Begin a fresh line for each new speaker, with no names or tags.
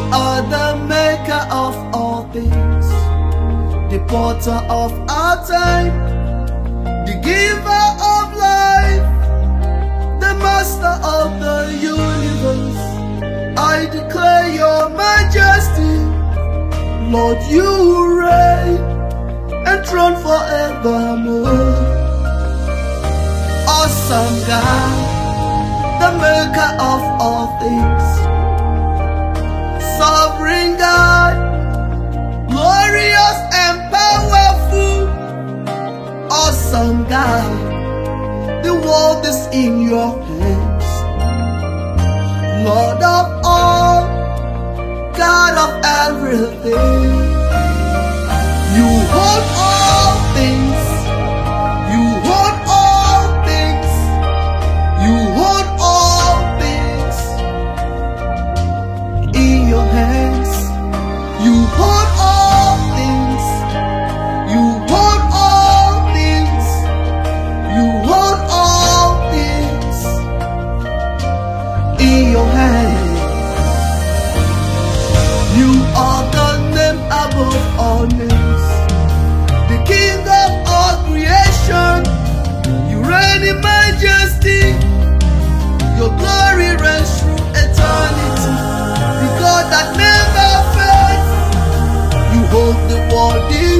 are the maker of all things, the potter of our time, the giver of life, the master of the universe. I declare your majesty, Lord, you reign enthroned forevermore. Awesome God, the maker of all things, sovereign God, glorious and powerful. Awesome God, the world is in your hands. Lord of all, God of everything, you hold all things, you hold all things, you hold all things in your hands. You hold all things, you hold all things, you hold all things in your hands. You are the name above all names, the King of all creation. You reign in majesty, your glory reigns through eternity. The God that never fails, you hold the world in